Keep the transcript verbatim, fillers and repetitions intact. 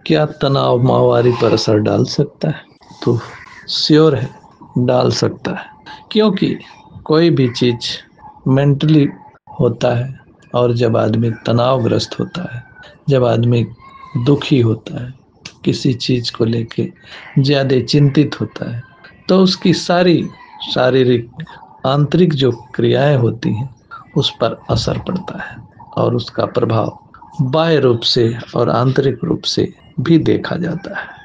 क्या तनाव माहवारी पर असर डाल सकता है? तो श्योर है, डाल सकता है, क्योंकि कोई भी चीज मेंटली होता है और जब आदमी तनावग्रस्त होता है, जब आदमी दुखी होता है, किसी चीज को लेके ज्यादा चिंतित होता है, तो उसकी सारी शारीरिक आंतरिक जो क्रियाएं होती हैं उस पर असर पड़ता है और उसका प्रभाव बाह्य रूप से और आंतरिक रूप से भी देखा जाता है।